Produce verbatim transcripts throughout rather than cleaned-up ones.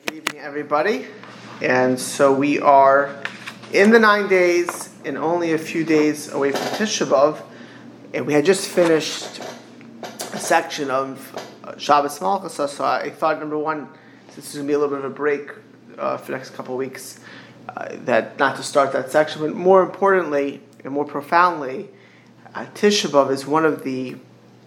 Good evening, everybody. And so we are in the nine days and only a few days away from Tisha B'Av. And we had just finished a section of Shabbos Malchus. So I thought, number one, since this is going to be a little bit of a break uh, for the next couple of weeks, uh, that not to start that section. But more importantly and more profoundly, uh, Tisha B'Av is one of the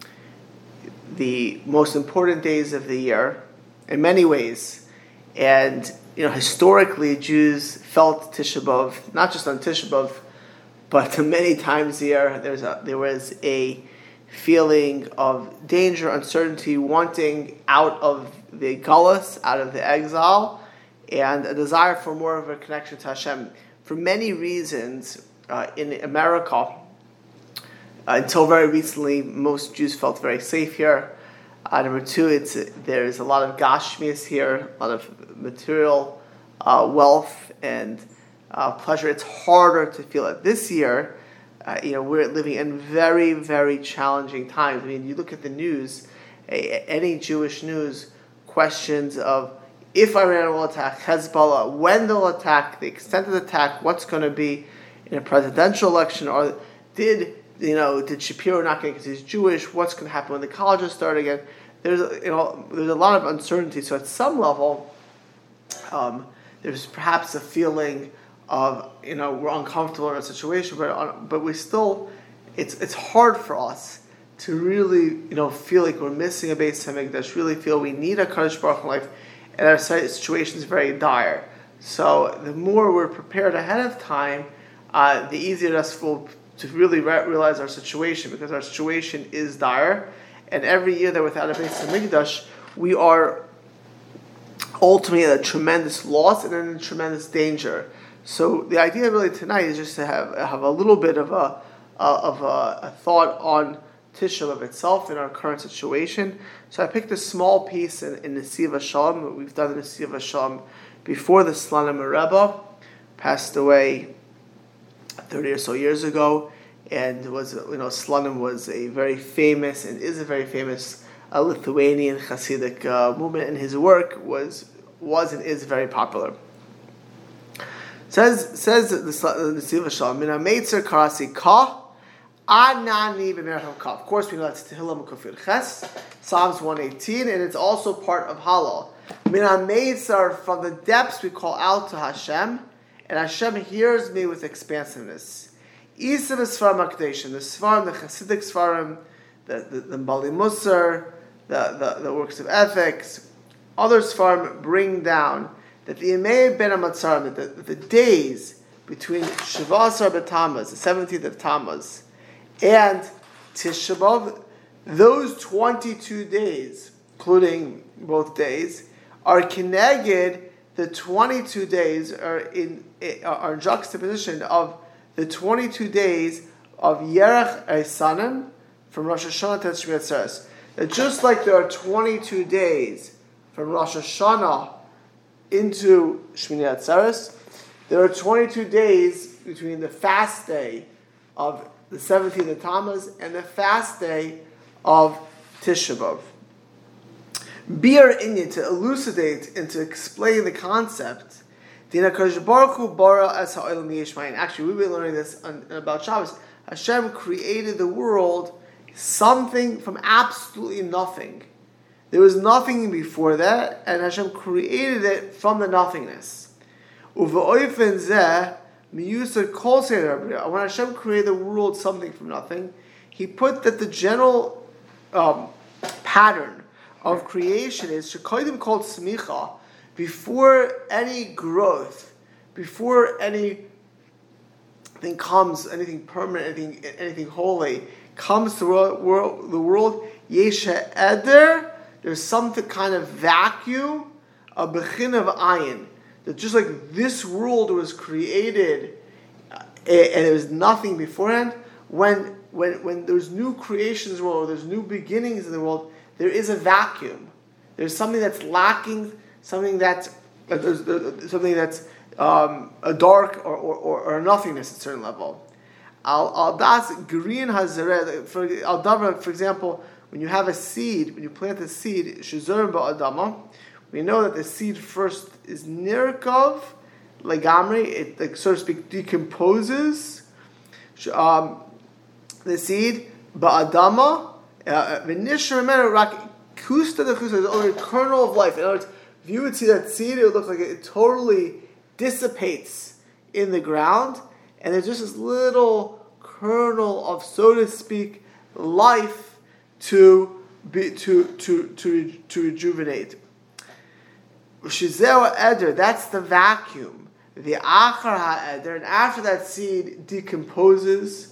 the most important days of the year in many ways. And, you know, historically, Jews felt Tisha B'Av, not just on Tisha B'Av, but many times a year, there's a, there was a feeling of danger, uncertainty, wanting out of the galus, out of the exile, and a desire for more of a connection to Hashem. For many reasons, uh, in America, uh, until very recently, most Jews felt very safe here. Uh, number two, it's there's a lot of gashmias here, a lot of material uh, wealth and uh, pleasure. It's harder to feel it. This year, uh, you know, we're living in very, very challenging times. I mean, you look at the news, any Jewish news, questions of if Iran will attack Hezbollah, when they'll attack, the extent of the attack, what's going to be in a presidential election, or did you know did Shapiro not get because he's Jewish? What's going to happen when the colleges start again? There's you know there's a lot of uncertainty. So at some level, um, there's perhaps a feeling of you know we're uncomfortable in a situation, but but we still it's it's hard for us to really you know feel like we're missing a Beis Hamikdash. Really feel we need a Kadosh Baruch Hu life, and our situation is very dire. So the more we're prepared ahead of time, uh, the easier it is will to really re- realize our situation, because our situation is dire. And every year that without a Beis Hamikdash, we are ultimately at a tremendous loss and in a tremendous danger. So the idea really tonight is just to have have a little bit of a uh, of a, a thought on Tisha B'Av itself in our current situation. So I picked a small piece in, in the Nesiv Shalom. We've done the Nesiv Shalom before the Slonim Rebbe passed away thirty or so years ago. And was you know Slonim was a very famous and is a very famous uh, Lithuanian Hasidic uh, movement, and his work was was and is very popular. Says says the Nesiv Shalom, Min HaMeitzer Karasi Ka Anani B'Meracham Ka. Of course, we know that's Tehillim Kufir Ches, Psalms one eighteen, and it's also part of Hallel. Min HaMeitzer, from the depths we call out to Hashem, and Hashem hears me with expansiveness. Isa the Sfarim HaKadoshim, the Sfarim, the Hasidic Sfarim, the, the, the Bali Musar, the, the, the works of ethics, other Sfarim bring down that the Yemei Ben HaMatzarim, the, the days between Shavasar B'Tammuz, the seventeenth of Tammuz, and Tisha B'Av, those twenty-two days, including both days, are connected. The twenty-two days are in are in juxtaposition of the twenty-two days of Yerech Eisanim from Rosh Hashanah to Shmini Atzeres. That just like there are twenty-two days from Rosh Hashanah into Shmini Atzeres, there are twenty-two days between the fast day of the seventeenth of Tammuz and the fast day of Tisha B'Av. Bir Inyan, to elucidate and to explain the concept, Actually, we've been learning this on, about Shabbos. Hashem created the world something from absolutely nothing. There was nothing before that, and Hashem created it from the nothingness. When Hashem created the world something from nothing, He put that the general um, pattern of creation is Shekodim called Smicha. Before any growth, before anything comes, anything permanent, anything, anything holy comes to the world, the world Yesha Eder, there's some kind of vacuum, a bechin of ayin. That just like this world was created and there was nothing beforehand, when when when there's new creations in the world, or there's new beginnings in the world, there is a vacuum. There's something that's lacking. Something that's uh, something that's um, a dark or, or, or a nothingness at a certain level. Al das green hazareh. For al davar, for example, when you have a seed, when you plant a seed, shizur ba'adama, we know that the seed first is nirkov, legamri, it, like, so to speak, decomposes um, the seed, ba'adama, v'nishra menu rak kusta de kusta, the only kernel of life. In other words, if you would see that seed, it would look like it totally dissipates in the ground, and there's just this little kernel of, so to speak, life to be to to to to rejuvenate. Shizeo eder, that's the vacuum. The achar ha'eder, and after that seed decomposes,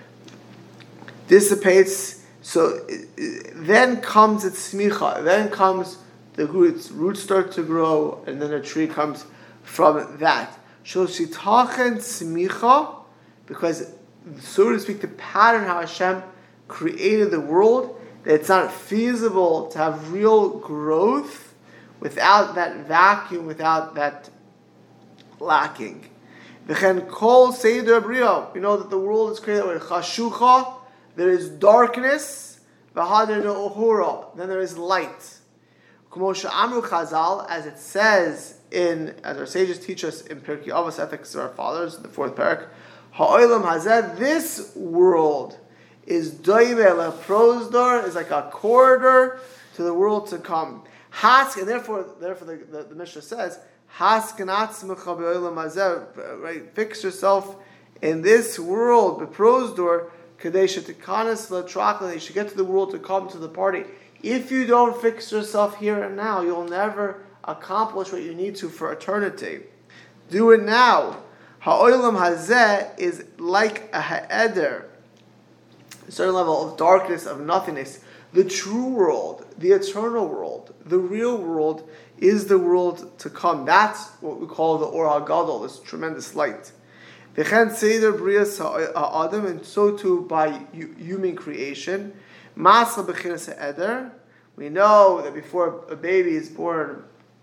dissipates, so then comes its smicha. Then comes the roots. Roots start to grow, and then a tree comes from that. Shoshitachen smicha, because, so to speak, the pattern how Hashem created the world, that it's not feasible to have real growth without that vacuum, without that lacking. V'chen kol seder brio. We know that the world is created with chashucha. There is darkness. V'hader ne'ohura. Then there is light. K'mo she'amru Chazal, as it says in, as our sages teach us in Pirkei Avos, Ethics of Our Fathers, the fourth parak, ha'olam hazeh, this world is doime le'prosdor, is like a corridor to the world to come. Hask, and therefore, therefore the, the, the Mishnah says, Haskanatzimecha be'olam hazeh, right? Fix yourself in this world, beprosdor, kadesh tikanas le'trachla, you should get to the world to come to the party. If you don't fix yourself here and now, you'll never accomplish what you need to for eternity. Do it now. Ha'olam hazeh is like a ha'eder, a certain level of darkness, of nothingness. The true world, the eternal world, the real world is the world to come. That's what we call the Or HaGadol, this tremendous light. V'chen seder brias ha'adam, and so too by human creation. Masla b'chinas ha'eder. We know that before a baby is born,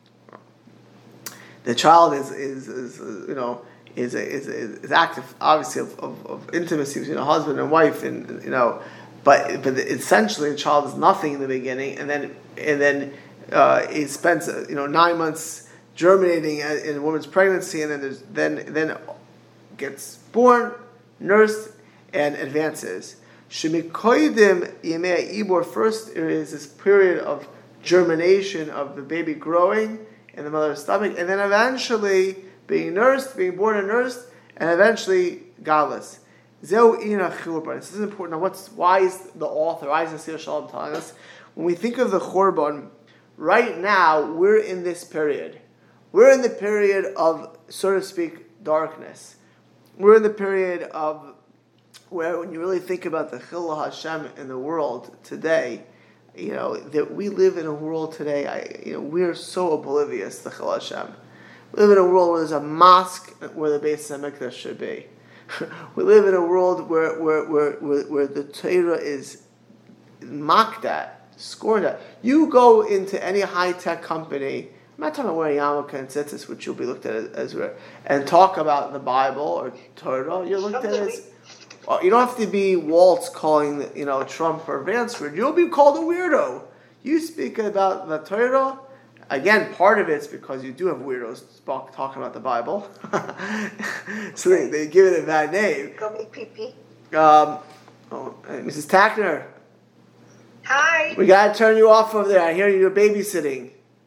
the child is is, is you know is is is active, obviously, of, of, of intimacy between a husband and wife, and you know, but but essentially the child is nothing in the beginning, and then and then uh, he spends you know nine months germinating in a woman's pregnancy, and then there's then then gets born, nursed, and advances. Shemikoidim yemei ibor, first there is this period of germination of the baby growing in the mother's stomach, and then eventually being nursed, being born and nursed, and eventually godless. Zeu ina churban. This is important. Now, what's why is the author, why is Nasir Shalom telling us? When we think of the churban, right now we're in this period. We're in the period of, so to speak, darkness. We're in the period of where, when you really think about the Chilul Hashem in the world today, you know, that we live in a world today, I, you know, we're so oblivious to Chilul Hashem. We live in a world where there's a mosque where the Beis HaMikdash should be. We live in a world where where where, where, where the Torah is mocked at, scorned at. You go into any high-tech company, I'm not talking about wearing yarmulke and tzitzis, which you'll be looked at as, as and talk about the Bible or Torah, you're looked at as, you don't have to be Waltz calling, you know, Trump or Vansford. You'll be called a weirdo. You speak about the Torah. Again, part of it's because you do have weirdos talking about the Bible. So they, they give it a bad name. Go make pee-pee. Um, oh, Missus Tackner. Hi. We got to turn you off over there. I hear you're babysitting.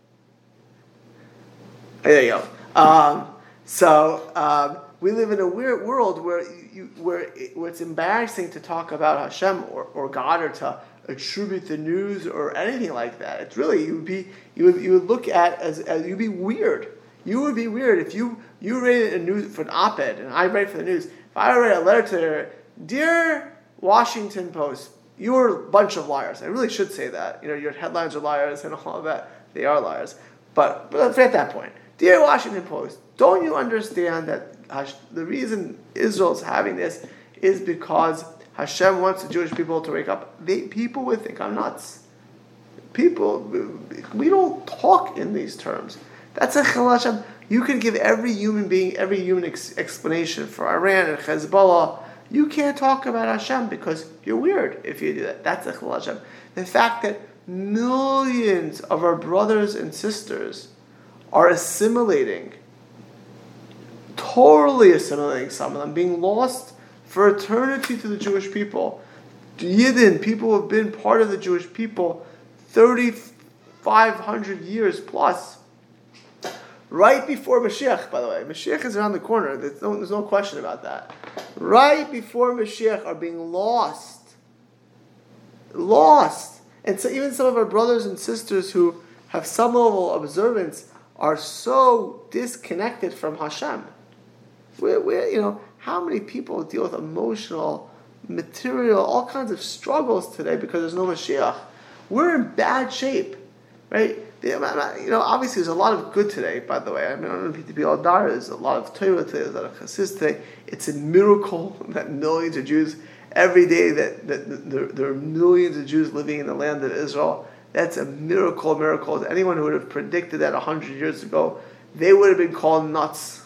There you go. Um, so um, we live in a weird world where you, where, it, where it's embarrassing to talk about Hashem or, or God, or to attribute the news or anything like that. It's really, you would be you would you would look at as, as you'd be weird. You would be weird if you you read a news for an op-ed, and I write for the news. If I write a letter to her, dear Washington Post, you're a bunch of liars. I really should say that. You know, your headlines are liars and all of that. They are liars. But, but let's get that point. Dear Washington Post, don't you understand that Hash- the reason Israel's having this is because Hashem wants the Jewish people to wake up? They, people would think I'm nuts. People, we don't talk in these terms. That's a Chilul Hashem. You can give every human being, every human ex- explanation for Iran and Hezbollah. You can't talk about Hashem because you're weird if you do that. That's a Chilul Hashem. The fact that millions of our brothers and sisters are assimilating, totally assimilating, some of them, being lost for eternity to the Jewish people. Yidden, people who have been part of the Jewish people thirty-five hundred years plus. Right before Mashiach, by the way. Mashiach is around the corner. There's no, there's no question about that. Right before Mashiach are being lost. Lost. And so even some of our brothers and sisters who have some level of observance are so disconnected from Hashem. We're, we're, you know, how many people deal with emotional, material, all kinds of struggles today because there's no Mashiach? We're in bad shape, right? You know, obviously there's a lot of good today, by the way. I mean, I don't need to be all dire. There's a lot of Torah today, there's a lot of Chassidus today. It's a miracle that millions of Jews, every day that, that, that there, there are millions of Jews living in the land of Israel. That's a miracle, miracle. Anyone who would have predicted that one hundred years ago, they would have been called nuts.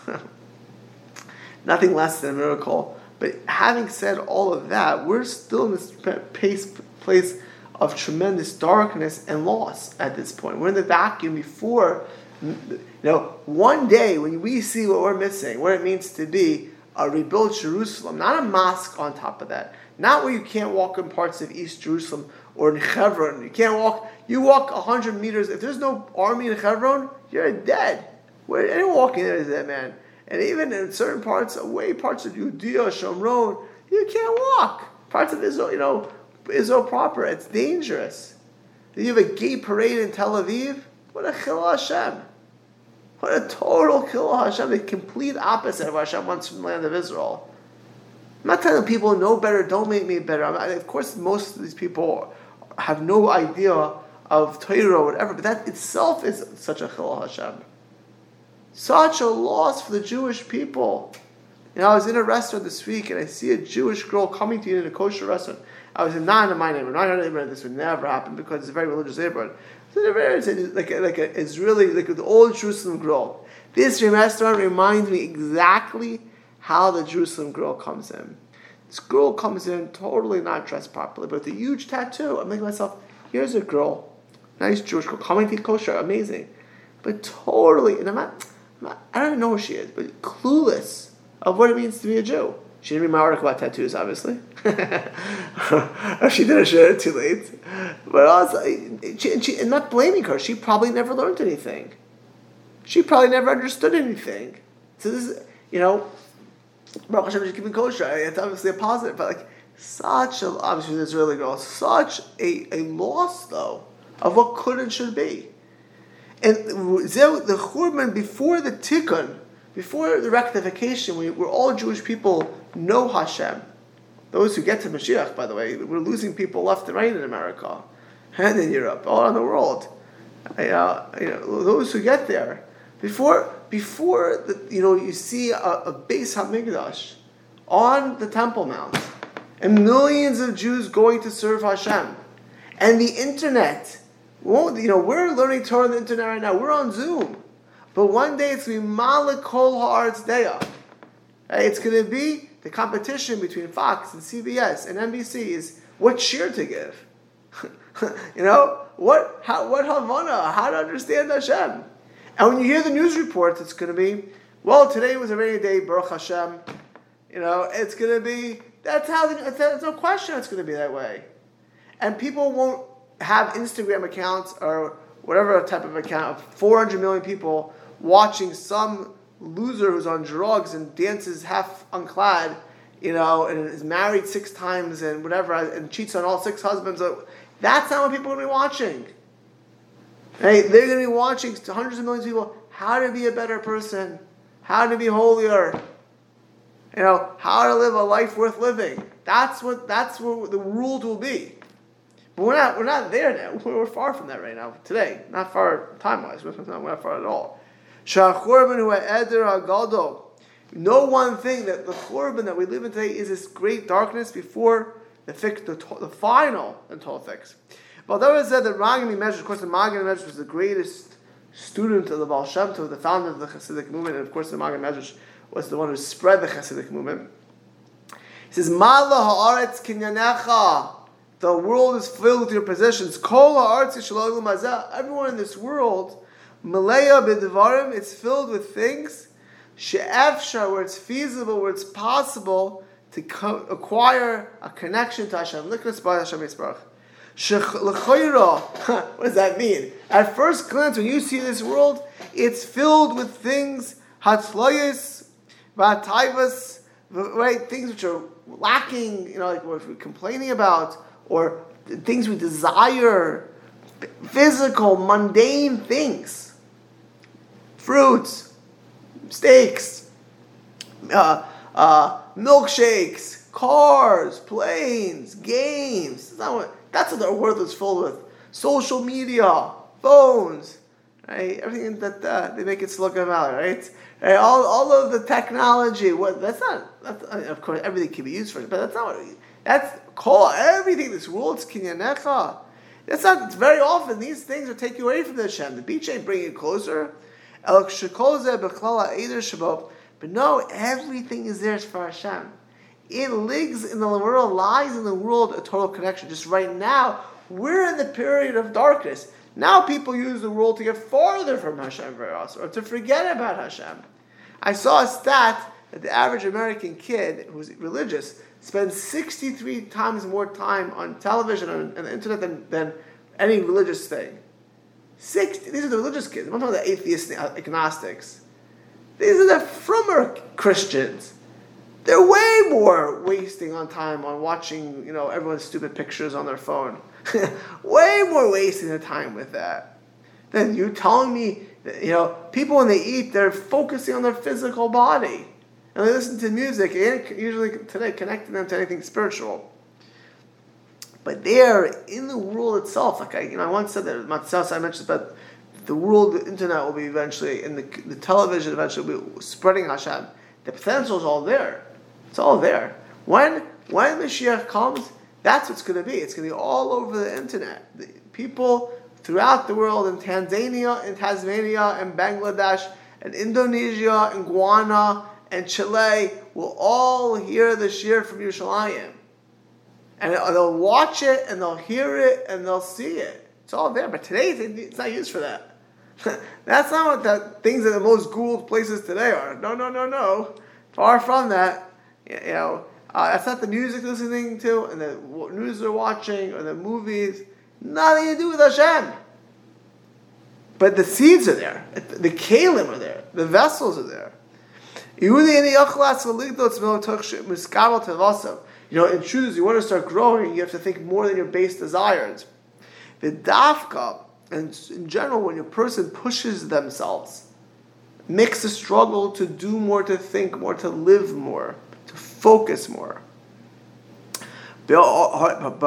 Nothing less than a miracle. But having said all of that, we're still in this pace, place of tremendous darkness and loss at this point. We're in the vacuum before, you know, one day when we see what we're missing, what it means to be a rebuilt Jerusalem, not a mosque on top of that, not where you can't walk in parts of East Jerusalem or in Hebron. You can't walk, you walk one hundred meters. If there's no army in Hebron, you're dead. Where anyone walking there is dead, man. And even in certain parts, away parts of Judea, Shomron, you can't walk. Parts of Israel, you know, Israel proper, it's dangerous. You have a gay parade in Tel Aviv. What a chilul Hashem. What a total chilul Hashem. The complete opposite of what Hashem wants from the land of Israel. I'm not telling people know better, don't make me better. I mean, of course, most of these people have no idea of Torah or whatever, but that itself is such a chilul Hashem. Such a loss for the Jewish people. You know, I was in a restaurant this week and I see a Jewish girl coming to eat in a kosher restaurant. I was in not in my neighborhood, not in our neighborhood. This would never happen because it's a very religious neighborhood. It's like a, like a Israeli, like the old Jerusalem grill. This restaurant reminds me exactly how the Jerusalem grill comes in. This girl comes in totally not dressed properly, but with a huge tattoo. I'm thinking to myself, here's a girl, nice Jewish girl, coming to eat kosher, amazing, but totally, and I'm not, I'm not, I don't even know who she is, but clueless of what it means to be a Jew. She didn't read my article about tattoos, obviously. Or she didn't share it too late. But also, she, she, I'm not blaming her. She probably never learned anything. She probably never understood anything. So this is, you know, Baruch Hashem is keeping kosher. It's obviously a positive, but like such a, obviously an Israeli girl, such a, a loss though of what could and should be. And the Churban before the Tikkun, before the rectification, we, we're all Jewish people know Hashem. Those who get to Mashiach, by the way, we're losing people left and right in America and in Europe, all around the world. Uh, you know, those who get there, before before the, you know, you see a, a Beis HaMikdash on the Temple Mount, and millions of Jews going to serve Hashem, and the internet. Won't, you know, we're learning Torah on the internet right now. We're on Zoom. But one day it's going to be Malek Kol Haaretz Deya. It's going to be the competition between Fox and C B S and N B C is what shir to give. You know, what how, what Havana, how to understand Hashem. And when you hear the news reports, it's going to be, well, today was a rainy day, Baruch Hashem. You know, it's going to be, that's how, the, there's no question it's going to be that way. And people won't have Instagram accounts or whatever type of account of four hundred million people watching some loser who's on drugs and dances half unclad, you know, and is married six times and whatever, and cheats on all six husbands. That's not what people are going to be watching. Hey, they're going to be watching hundreds of millions of people how to be a better person, how to be holier, you know, how to live a life worth living. That's what that's what the rule will be. But we're not we're not there now. We're far from that right now. Today, not far time wise. We're not, we're not far at all. Know one thing, that the Churban that we live in today is this great darkness before the fix, the, the final and total fix. But that was said that Magen Medrash, of course, the Magen Medrash was the greatest student of the Baal Shem Tov, the founder of the Hasidic movement, and of course, the Magen Medrash was the one who spread the Hasidic movement. He says, "Mala haaretz kinyanecha the world is filled with your possessions. Kol ha'aretz shalom mazeh. Everyone in this world, Malaya b'devarim, it's filled with things, she'efshar, where it's feasible, where it's possible to co- acquire a connection to Hashem. Likras b'Hashem Hashem Yisbarach. She'lechoyra, what does that mean? At first glance, when you see this world, it's filled with things, hatzloyes, v'ataivas, right? Things which are lacking, you know, like what we're complaining about, or things we desire, physical, mundane things. Fruits, steaks, uh, uh, milkshakes, cars, planes, games. That's, not what, that's what our world is full with. Social media, phones, right? Everything that uh, they make it look about, right? right? All, all of the technology. What? That's not. That's, I mean, of course, everything can be used for it, but that's not what. That's call everything in this world. It's kinyanecha. That's not. It's very often these things will take you away from the Hashem. The beach ain't bringing you closer. But no, everything is there for Hashem. It lives in the world, lies in the world, a total connection. Just right now, we're in the period of darkness. Now people use the world to get farther from Hashem very often, or to forget about Hashem. I saw a stat that the average American kid who's religious spends sixty-three times more time on television and the internet than, than any religious thing. sixty, these are the religious kids. I'm not talking about the atheists and agnostics. These are the frummer Christians. They're way more wasting on time on watching, you know, everyone's stupid pictures on their phone. Way more wasting their time with that than you telling me that, you know, people when they eat, they're focusing on their physical body. And they listen to music, and usually today connecting them to anything spiritual. But they're in the world itself. Like I, you know, I once said that Matzos, I mentioned about the world, the internet will be eventually, and the, the television eventually will be spreading Hashem. The potential is all there. It's all there. When when Mashiach comes, that's what's going to be. It's going to be all over the internet. The people throughout the world, in Tanzania, in Tasmania, in Bangladesh, in Indonesia, in Guyana, and Chile, will all hear the shir from Yerushalayim. And they'll watch it, and they'll hear it, and they'll see it. It's all there. But today, it's not used for that. That's not what the things that the most Googled places today are. No, no, no, no. Far from that. You know, uh, that's not the music they're listening to, and the news they're watching, or the movies. Nothing to do with Hashem. But the seeds are there. The kalim are there. The vessels are there. You know, in truth, you want to start growing, you have to think more than your base desires. The dafka, and in general, when a person pushes themselves, makes a struggle to do more, to think more, to live more, to focus more. That's what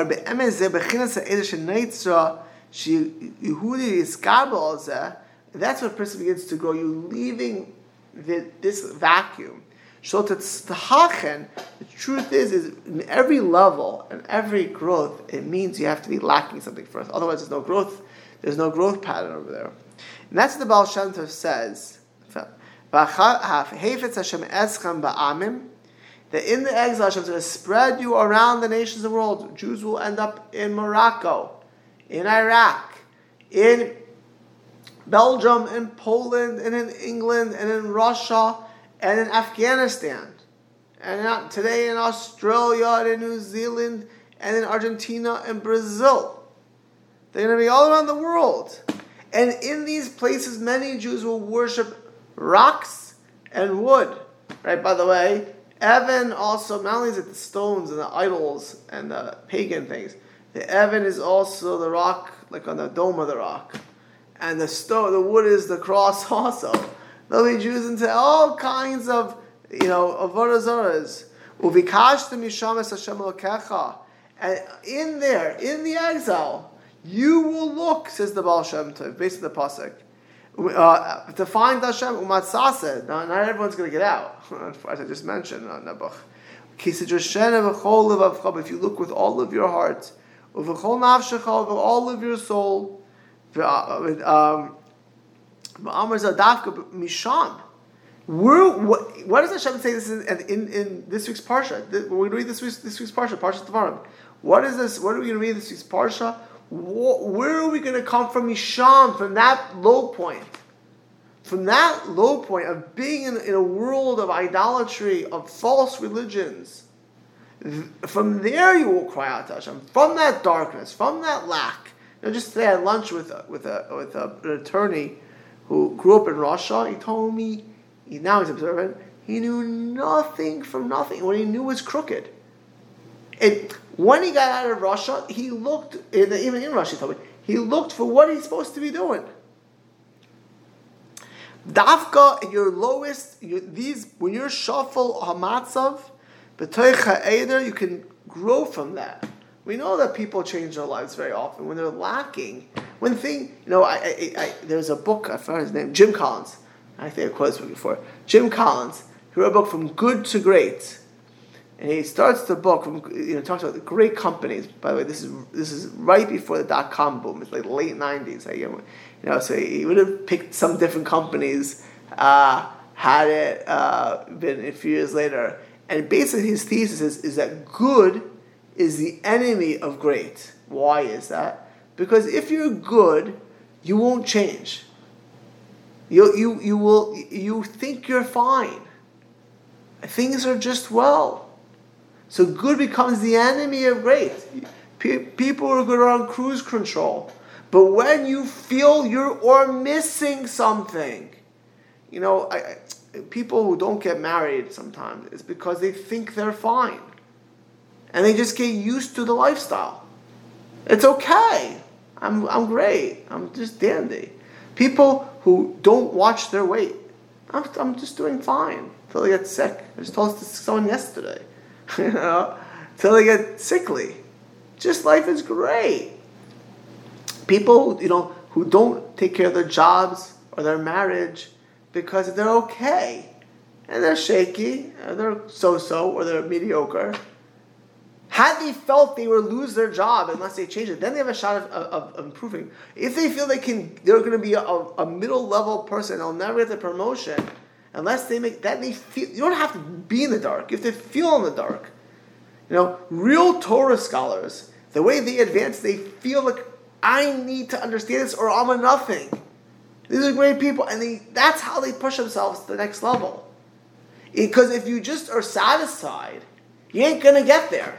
a person begins to grow. You're leaving the, this vacuum. The truth is, is in every level and every growth, it means you have to be lacking something first. Otherwise, there's no growth. There's no growth pattern over there. And that's what the Baal Shem Tov says. That in the exile, Hashem is going to spread you around the nations of the world. Jews will end up in Morocco, in Iraq, in Belgium, in Poland, and in England, and in Russia, and in Afghanistan, and today in Australia, and in New Zealand, and in Argentina, and Brazil. They're going to be all around the world. And in these places, many Jews will worship rocks and wood. Right, by the way, Evan also, not only is it the stones and the idols and the pagan things, the Evan is also the rock, like on the dome of the rock. And the stone, the wood is the cross also. There'll be Jews into all kinds of, you know, avodah zaras. Uvikashtem yishames Hashem Elokecha. And in there, in the exile, you will look, says the Baal Shem Tov, based on the pasuk, uh, to find Hashem umatzaseh. Now, not everyone's going to get out, as I just mentioned on Nebuch. If you look with all of your heart, with all of your soul, um, We're, what, what does Hashem say this in, in, in this week's parsha? When we read this week's, this week's parsha, Parshat Devarim, What is this? What are we going to read this week's parsha? Where are we going to come from, Misham, from that low point? From that low point of being in, in a world of idolatry, of false religions, from there you will cry out to Hashem. From that darkness, from that lack. You know, just today I had lunch with a, with a, with a, an attorney who grew up in Russia. He told me, he, now he's observant, he knew nothing from nothing. What he knew was crooked. And when he got out of Russia, he looked, even in Russia he told me, he looked for what he's supposed to be doing. Dafka, your lowest, your, these when you're shuffle hamatzav, b'toich ha'eder, you can grow from that. We know that people change their lives very often when they're lacking. When thing, you know, I, I, I there's a book, I forgot his name, Jim Collins. I think I quoted this book before. Jim Collins, he wrote a book From Good to Great, and he starts the book from, you know, talks about the great companies. By the way, this is this is right before the dot com boom. It's like late nineties. You know, so he would have picked some different companies, uh, had it uh, been a few years later. And basically his thesis is, is that good is the enemy of great. Why is that? Because if you're good, you won't change. You you you will you think you're fine. Things are just well. So good becomes the enemy of great. People are good on cruise control. But when you feel you're or missing something, you know, I, I, people who don't get married sometimes, it's because they think they're fine. And they just get used to the lifestyle. It's okay. I'm I'm great. I'm just dandy. People who don't watch their weight, I'm, I'm just doing fine until they get sick. I just told this to someone yesterday. you know, until they get sickly. Just life is great. People, you know, who don't take care of their jobs or their marriage because they're okay. And they're shaky, or they're so-so, or they're mediocre. Had they felt they would lose their job unless they change it, then they have a shot of, of, of improving. If they feel they can, they're going to be a, a middle-level person, they'll never get the promotion, unless they make, that they feel, you don't have to be in the dark, you have to feel in the dark. You know, real Torah scholars, the way they advance, they feel like, I need to understand this or I'm a nothing. These are great people, and they, that's how they push themselves to the next level. Because if you just are satisfied, you ain't going to get there.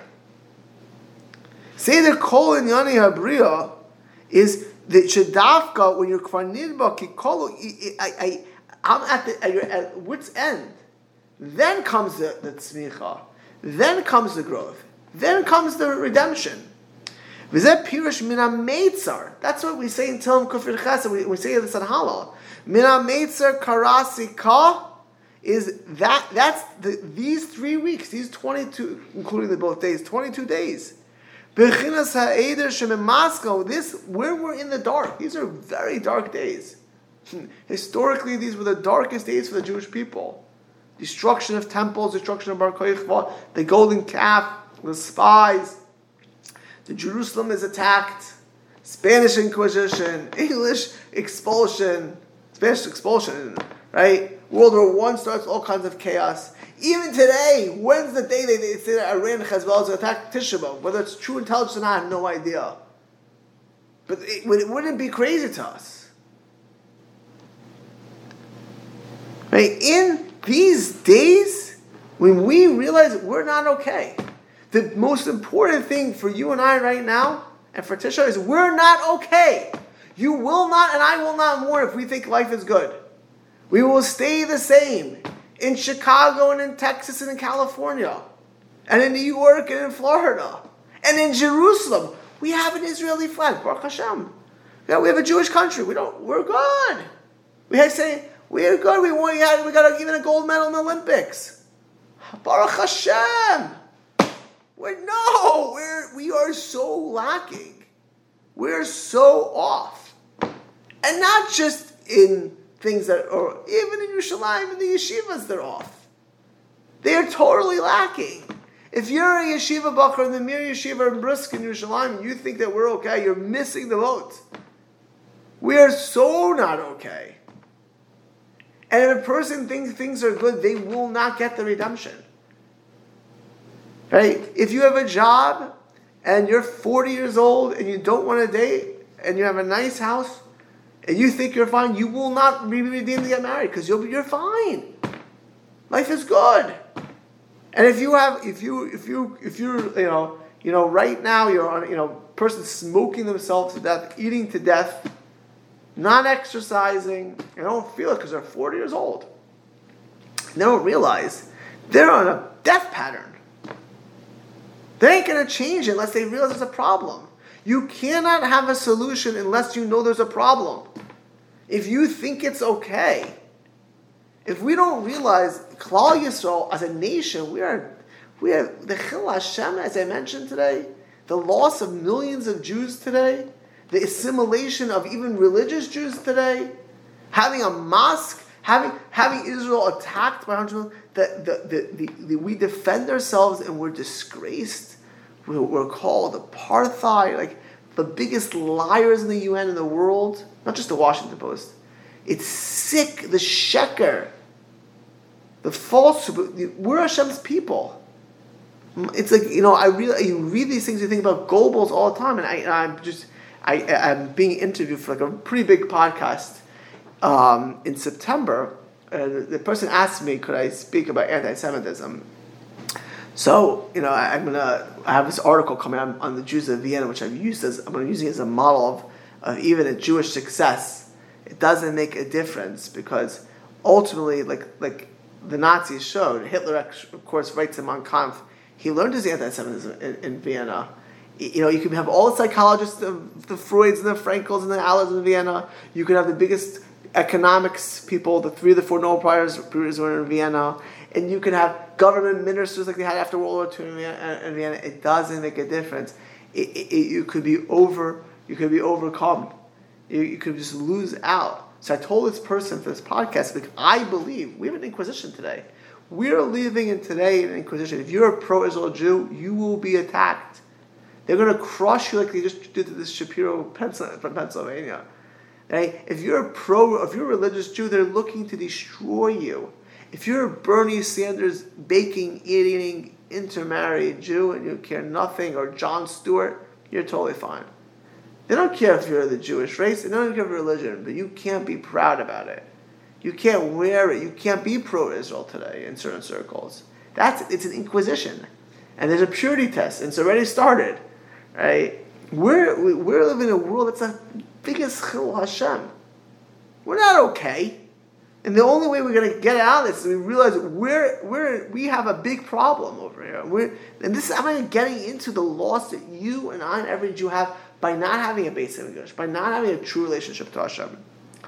Say the kol in yani habriya is the shadafka when you're kvarnidba kikolo. I, I, I'm at the at, your, at wit's end. Then comes the, the tzmicha. Then comes the growth. Then comes the redemption. V'zeh pirush mina meitzar. That's what we say in Tehillim Kufir Chesed. We, we say this on Halal. Mina meitzar karasi ka is that. That's the, these three weeks. These twenty-two, including the both days. Twenty-two days. Bechinas ha'eder shememasko. This where we're in the dark. These are very dark days. Historically, these were the darkest days for the Jewish people. Destruction of temples, destruction of Bar Kochva, the golden calf, the spies. The Jerusalem is attacked. Spanish Inquisition, English expulsion, Spanish expulsion, right? World War One starts all kinds of chaos. Even today, when's the day they, they say that Iran and Hezbollah attack Tisha B'Av? Whether it's true intelligence or not, I have no idea. But it, it wouldn't be crazy to us. Right? In these days, when we realize we're not okay, the most important thing for you and I right now, and for Tisha, is we're not okay. You will not, and I will not mourn if we think life is good. We will stay the same in Chicago and in Texas and in California, and in New York and in Florida, and in Jerusalem. We have an Israeli flag, Baruch Hashem. Yeah, we have a Jewish country. We don't. We're good. We have say we're good. We want. We got even a gold medal in the Olympics. Baruch Hashem. We're, no, we're, we are so lacking. We're so off. And not just in things that are, even in Yerushalayim, in the yeshivas, they're off. They're totally lacking. If you're a yeshiva bacher in the Mir Yeshiva in Brisk in Yerushalayim, and you think that we're okay, you're missing the boat. We are so not okay. And if a person thinks things are good, they will not get the redemption. Right? If you have a job and you're forty years old and you don't want to date and you have a nice house and you think you're fine, you will not be redeemed to get married because you'll be, you're fine. Life is good. And if you have, if you, if you, if you're, you know, you know, right now you're on, you know, person smoking themselves to death, eating to death, not exercising, and don't feel it because they're forty years old. They don't realize they're on a death pattern. They ain't going to change it unless they realize there's a problem. You cannot have a solution unless you know there's a problem. If you think it's okay, if we don't realize Klal Yisrael as a nation, we are, we are the Chil Hashem, as I mentioned today, the loss of millions of Jews today, the assimilation of even religious Jews today, having a mosque, having having Israel attacked by hundreds of million, the, the, the, the, the, we defend ourselves and we're disgraced. We're, we're called apartheid, like the biggest liars in the U N in the world, not just the Washington Post. It's sick, the sheker, the false, we're Hashem's people. It's like, you know, I really, you read these things, you think about Goebbels all the time, and, I, and I'm just, I, I'm being interviewed for like a pretty big podcast um, in September. Uh, the person asked me, could I speak about anti-Semitism? So, you know, I, I'm gonna, I have this article coming out on the Jews of Vienna, which I've used as, I'm gonna use it as a model of, of even a Jewish success. It doesn't make a difference because ultimately, like, like the Nazis showed, Hitler, of course, writes in Mein Kampf, he learned his anti-Semitism in, in Vienna. You know, you can have all the psychologists, the, the Freuds and the Frankls and the Allers in Vienna. You could have the biggest economics people, the three of the four Nobel Prize winners were in Vienna. And you can have government ministers like they had after World War Two in Vienna. In Vienna. It doesn't make a difference. It, it, it, you could be over. You could be overcome. You, you could just lose out. So I told this person for this podcast, like, I believe we have an Inquisition today. We're living in today an Inquisition. If you're a pro-Israel Jew, you will be attacked. They're going to crush you like they just did to this Shapiro from Pennsylvania. Right? If you're a pro, if you're a religious Jew, they're looking to destroy you. If you're a Bernie Sanders baking, eating, intermarried Jew and you care nothing, or Jon Stewart, you're totally fine. They don't care if you're the Jewish race. They don't care if you're religion, but you can't be proud about it. You can't wear it. You can't be pro-Israel today in certain circles. That's it's an inquisition, and there's a purity test, and it's already started, right? We're we're living in a world that's the biggest chil Hashem. We're not okay, and the only way we're going to get out of this is we realize we're we're we have a big problem over here. We're and this I'm not getting into the loss that you and I and every Jew have by not having a base of English, by not having a true relationship to Hashem.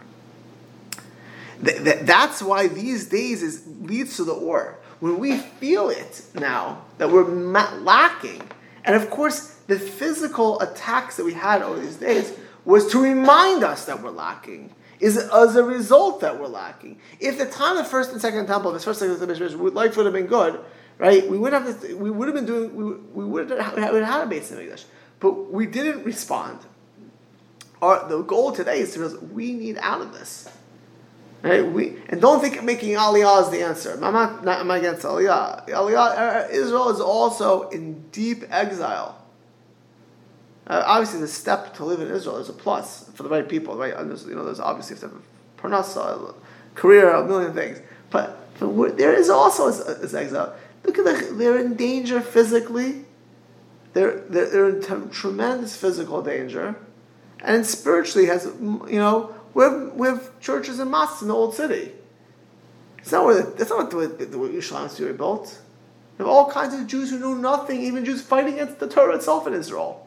That's why these days is leads to the or. When we feel it now, that we're lacking, and of course the physical attacks that we had over these days was to remind us that we're lacking, is as a result that we're lacking. If the time of the first and second temple, the first and second temple, life would have been good, right? We would have this, we would have been doing, we, we would have had a base in English, but we didn't respond. Our, the goal today is to realize we need out of this. Right? We, and don't think making Aliyah is the answer. I'm not, not I'm not against Aliyah. Aliyah. Israel is also in deep exile. Uh, obviously, the step to live in Israel is a plus for the right people, right? And there's, you know, there's obviously a parnasa, career, a million things. But, but there is also this exile. Look at the, they're in danger physically. They're they're, they're in t- tremendous physical danger, and spiritually has you know. We have, we have churches and mosques in the old city. It's not where the, that's not what the, the, the Yerushalayim city built. We have all kinds of Jews who know nothing, even Jews fighting against the Torah itself in Israel.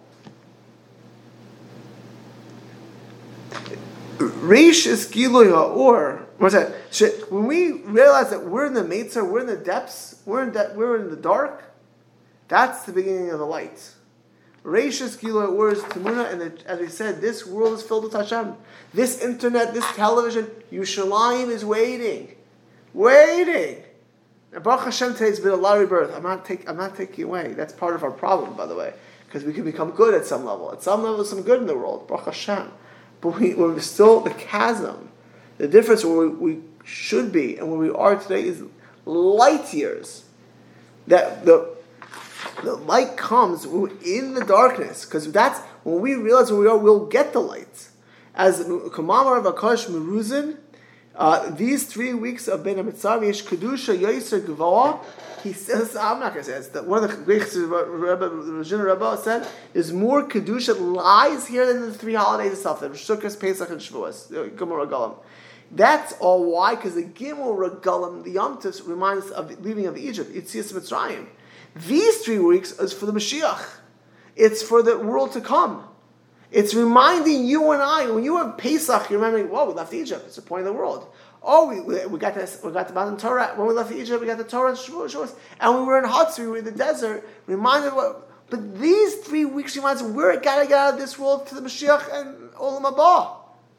Reish is Giluya, or what's that? When we realize that we're in the Meitzah, we're in the depths, we're in de- we're in the dark, that's the beginning of the light. Reishis Giluya or is Tamuna, and the, as we said, this world is filled with Hashem. This internet, this television, Yerushalayim is waiting, waiting. And Baruch Hashem, today's been a lot of rebirth. I'm not take, I'm not taking away. That's part of our problem, by the way, because we can become good at some level. At some level, there's some good in the world, Baruch Hashem. But we, we're still the chasm. The difference where we, we should be and where we are today is light years. That the The light comes in the darkness, because that's when we realize where we are, we'll get the light. As Kamamar of Akash Meruzin, uh, these three weeks of Ben HaMitzar, Yesh Kedusha Yoser Gvoa, he says, I'm not going to say it, one of the great Rebbe, Rebbe said, is more Kedusha lies here than the three holidays itself, the Sukkot, Pesach, and Shavuos, Gimel Regalim. That's all why, because the Gimel Regalim, the Yom Tov, reminds us of the leaving of Egypt, Yetzias Mitzrayim. These three weeks is for the Mashiach. It's for the world to come. It's reminding you and I, when you have Pesach, you're remembering, whoa, we left Egypt. It's the point of the world. Oh, we, we, we got this, we got the Matan Torah. When we left Egypt, we got the Torah and Shavuos. And we were in Hutz, we were in the desert, reminded what. But these three weeks reminds us, we're got to get out of this world to the Mashiach and Olam Haba.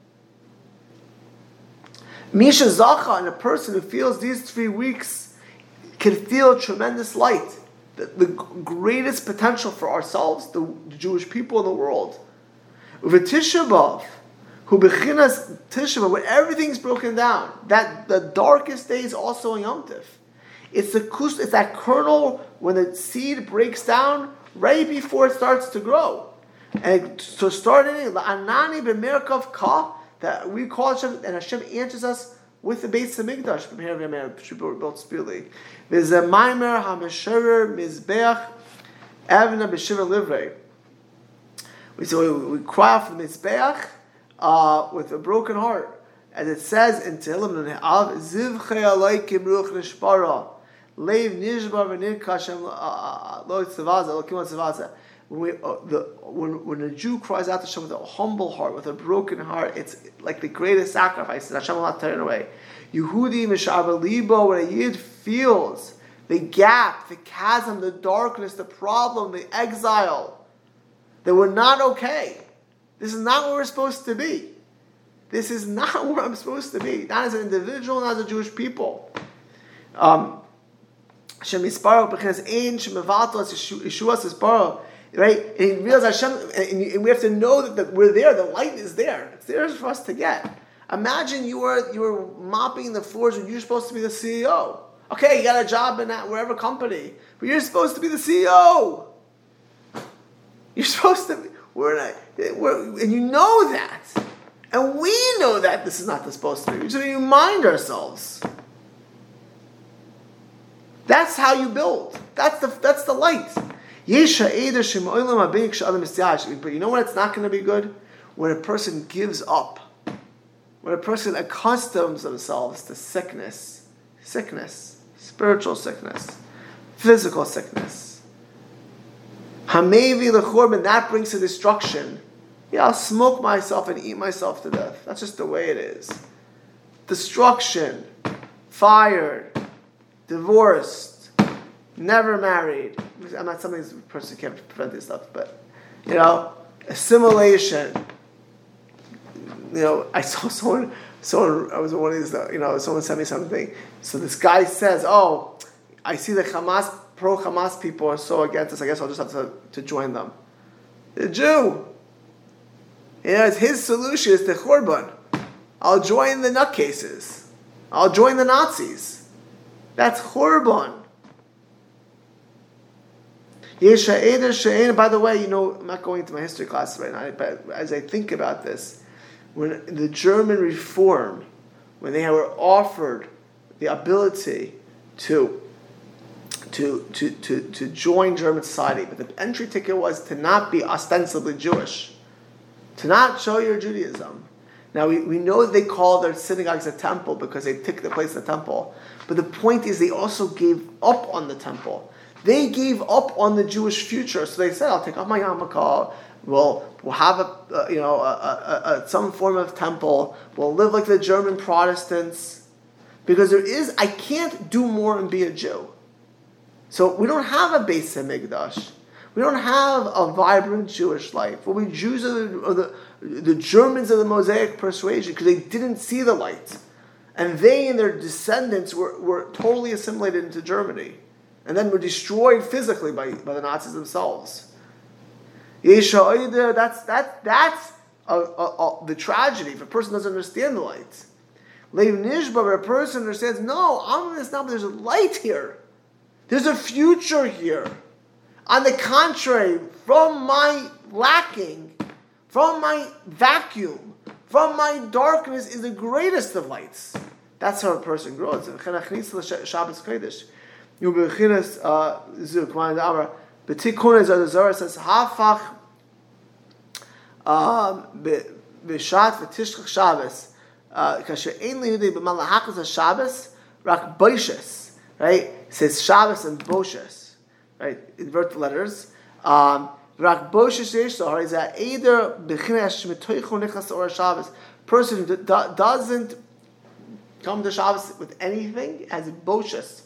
Misha Zacha, and a person who feels these three weeks can feel tremendous light. The, the greatest potential for ourselves, the, the Jewish people in the world. With Tisha B'Av, who bechinas Tisha B'Av, when everything's broken down, that the darkest day is also in Yom Tov. It's the kus, it's that kernel when the seed breaks down right before it starts to grow. And to start in Anani b'Merkav Ka, that we call Hashem, and Hashem answers us with the Beis Hamikdash from here to built speedily. There's a Maimer HaMesherer Mizbeach Avna B'Shiva Livrei. We so we, we cry out for the Mizbeach uh, with a broken heart, as it says in Tehillim Ne'av Zivchei Alaykim Ruach Nishbara Leiv Nishbar V'Nirkashem Lo Tzavaza Lo Kimot Tzavaza. When we uh, the when when a Jew cries out to Hashem with a humble heart, with a broken heart, it's like the greatest sacrifice, and Hashem will not turn away. Yehudi Mishav Libo, when a Yid feels the gap, the chasm, the darkness, the problem, the exile, that we're not okay. This is not where we're supposed to be. This is not where I'm supposed to be. Not as an individual, not as a Jewish people. Um, Hashem Yisparach b'chinas ein shemevatos Yeshuas Yisparach. Right? And he realizes Hashem, and we have to know that the, we're there, the light is there. It's there for us to get. Imagine you were you were mopping the floors when you're supposed to be the C E O. Okay, you got a job in that wherever company, but you're supposed to be the C E O. You're supposed to be, we're not, we're, and you know that. And we know that this is not the supposed to be. We just remind ourselves. That's how you build. That's the that's the light. But you know what? It's not going to be good? When a person gives up. When a person accustoms themselves to sickness. Sickness. Spiritual sickness. Physical sickness. Hamevi lechorban, that brings to destruction. Yeah, I'll smoke myself and eat myself to death. That's just the way it is. Destruction. Fired. Divorced. Never married. I'm not something this person can't prevent this stuff, but you know, assimilation. You know, I saw someone. Someone I was one of these. You know, someone sent me something. So this guy says, "Oh, I see the Hamas pro Hamas people are so against us. I guess I'll just have to, to join them." The Jew. You know, it's his solution is the Churban. I'll join the nutcases. I'll join the Nazis. That's Churban. By the way, you know, I'm not going into my history class right now, but as I think about this, when the German reform, when they were offered the ability to to to to, to join German society, but the entry ticket was to not be ostensibly Jewish, to not show your Judaism. Now, we, we know that they call their synagogues a temple because they took the place of the temple, but the point is they also gave up on the temple. They gave up on the Jewish future, so they said, "I'll take off my yarmulke. We'll we'll have a uh, you know a, a, a, some form of temple. We'll live like the German Protestants, because there is I can't do more and be a Jew. So we don't have a Beis Hamikdash. We don't have a vibrant Jewish life. Well, we Jews are the, are the the Germans of the Mosaic persuasion because they didn't see the light, and they and their descendants were were totally assimilated into Germany." And then were destroyed physically by, by the Nazis themselves. Yesha, that's that that's a, a, a, the tragedy if a person doesn't understand the light. Leiv Nishba, where a person understands, no, I'm in this now, but there's a light here. There's a future here. On the contrary, from my lacking, from my vacuum, from my darkness is the greatest of lights. That's how a person grows. Shabbos Kodesh. You bechinas zu kman amar betikun zazar says hafach um b'shat v'tishchach Shabbos kasher ein liyudei b'malachas Shabbos rak boishes, right? It says Shabbos and boshes, right? Invert the letters. Um, rak boshes yesh zohar is that either bechinas shmitoichu nichas or Shabbos. Person who do, doesn't come to Shabbos with anything has boshes,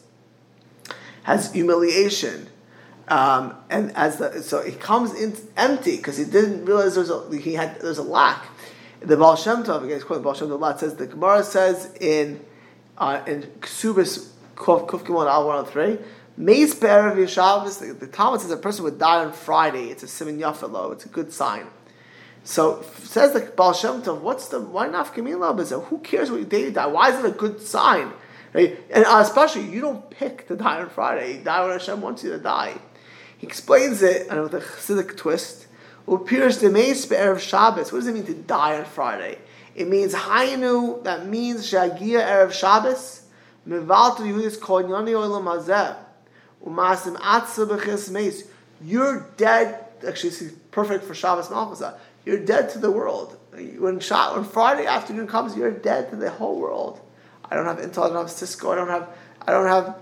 has humiliation, um, and as the, so he comes in empty because he didn't realize there's a, he had there's a lack. The Baal Shem Tov, again, it's called the Baal Shem Tov a lot, says the Gemara says in uh, in Ksubis Kuf Kuf Gimel Al one hundred three, Meis Be'erev Yeshavos. The, the Talmud says a person would die on Friday. It's a siman yafelo. It's a good sign. So says the Baal Shem Tov, what's the why nafkamila? But who cares what day you die? Why is it a good sign? Right? And especially you don't pick to die on Friday. You die when Hashem wants you to die. He explains it and with a Chassidic twist. Upirush demeis be'erev Shabbos. What does it mean to die on Friday? It means hayinu. That means shagia erev Shabbos. Mevaltu Yehudis kol yoni olam hazeh umasim atza b'chis meis. You're dead. Actually, this is perfect for Shabbos Malchusah. You're dead to the world. When, when Friday afternoon comes, you're dead to the whole world. I don't have Intel, I don't have Cisco, I don't have, I don't have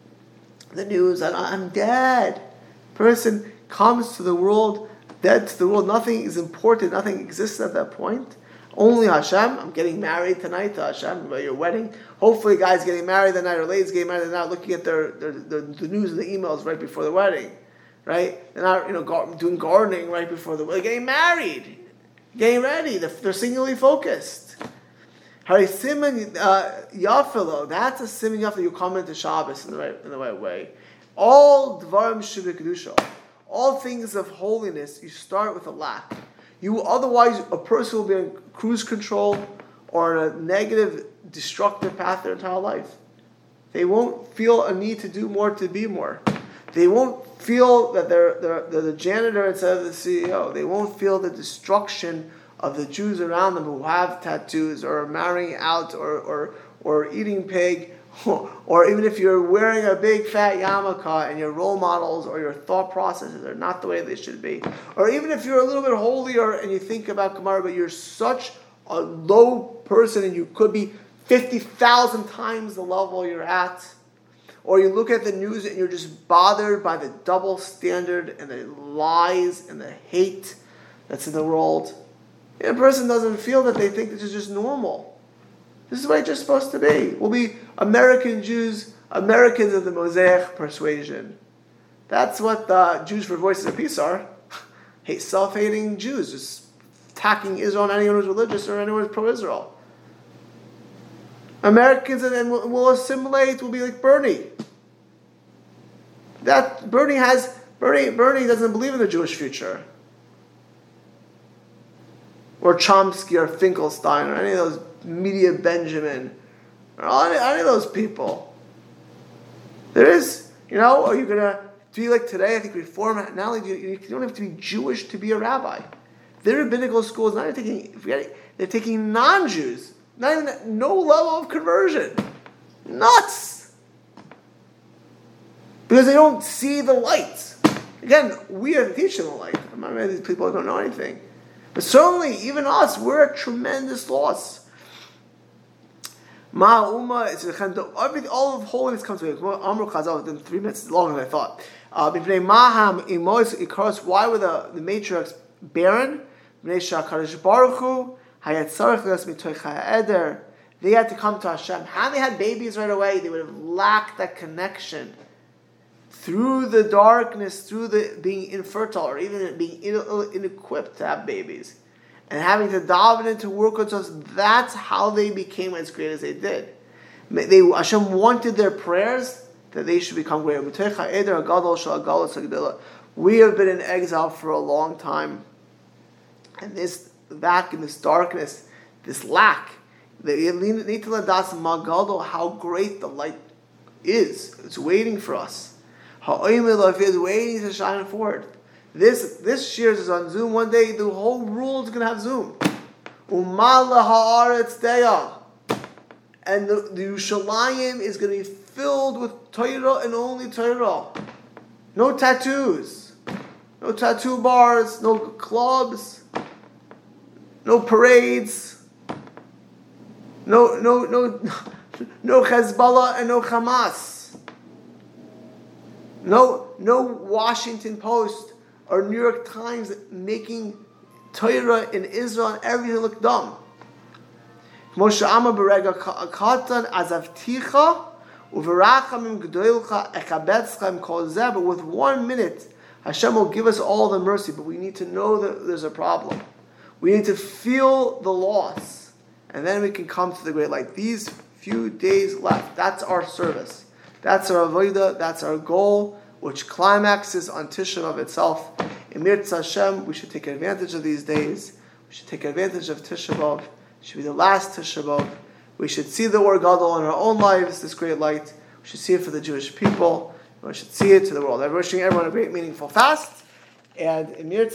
the news. I I'm dead. Person comes to the world, dead to the world. Nothing is important. Nothing exists at that point. Only Hashem. I'm getting married tonight to Hashem. About your wedding. Hopefully, guys getting married the night or ladies getting married the night, looking at their, their, their the news and the emails right before the wedding. Right? They're not, you know, gar- doing gardening right before the wedding. They're getting married, getting ready. They're, they're singularly focused. Hari siman yafelo. That's a siman yafelo. You come into Shabbos in the right in the right way. All dvarim shivei kedusha. All things of holiness. You start with a lack. You otherwise a person will be on cruise control or on a negative, destructive path their entire life. They won't feel a need to do more to be more. They won't feel that they're, they're, they're the janitor instead of the C E O. They won't feel the destruction of the Jews around them who have tattoos or are marrying out or or, or eating pig, or, or even if you're wearing a big fat yarmulke and your role models or your thought processes are not the way they should be. Or even if you're a little bit holier and you think about Gemara, but you're such a low person and you could be fifty thousand times the level you're at. Or you look at the news and you're just bothered by the double standard and the lies and the hate that's in the world. And a person doesn't feel that they think this is just normal. This is what it's just supposed to be. We'll be American Jews, Americans of the Mosaic persuasion. That's what the Jews for Voices of Peace are. Hate, self-hating Jews, just attacking Israel and anyone who's religious or anyone who's pro-Israel. Americans and then will, will assimilate, will be like Bernie. That Bernie has Bernie Bernie doesn't believe in the Jewish future. Or Chomsky or Finkelstein or any of those media Benjamin or any, any of those people. There is, you know, are you gonna be like today? I think Reform not only do you, you don't have to be Jewish to be a rabbi. Their rabbinical schools not even taking they're taking non-Jews. Not even no level of conversion. Nuts. Because they don't see the light. Again, we are teaching the light. I'm not many of these people don't know anything. But certainly, even us, we're at tremendous loss. Ma'uma, it's everything, all of holiness comes to it. Amr Chazal, then three minutes longer than I thought. Uh, Maham, Imois, Ikaros, why were the, the matriarchs barren? Bnei Shakarish Baruch Hu. They had to come to Hashem. Had they had babies right away, they would have lacked that connection. Through the darkness, through the being infertile, or even being ill-equipped to have babies. And having to dive into work with us, that's how they became as great as they did. They, Hashem wanted their prayers that they should become great. We have been in exile for a long time. And this back in this darkness, this lack, the how great the light is. It's waiting for us. Ha'oimel is waiting to shine forward. This this Shears is on Zoom. One day the whole world is going to have Zoom. Umala ha'aretz deya. And the, the Yerushalayim is going to be filled with Torah and only Torah. No tattoos. No tattoo bars. No clubs. No parades. No, no, no, no Hezbollah and no Hamas. No, no Washington Post or New York Times making Torah in Israel and everything look dumb. Moshe Amar berega katan azavticha uverachamim gdoilcha echabetzcha kol zeh. But with one minute, Hashem will give us all the mercy. But we need to know that there's a problem. We need to feel the loss, and then we can come to the great light. These few days left. That's our service. That's our avodah. That's our goal, which climaxes on Tisha B'Av itself. In Mirtz Hashem, we should take advantage of these days. We should take advantage of Tisha B'Av. It should be the last Tisha B'Av. We should see the Or Gadol in our own lives, this great light. We should see it for the Jewish people. We should see it to the world. I'm wishing everyone a great, meaningful fast. And in Mirtz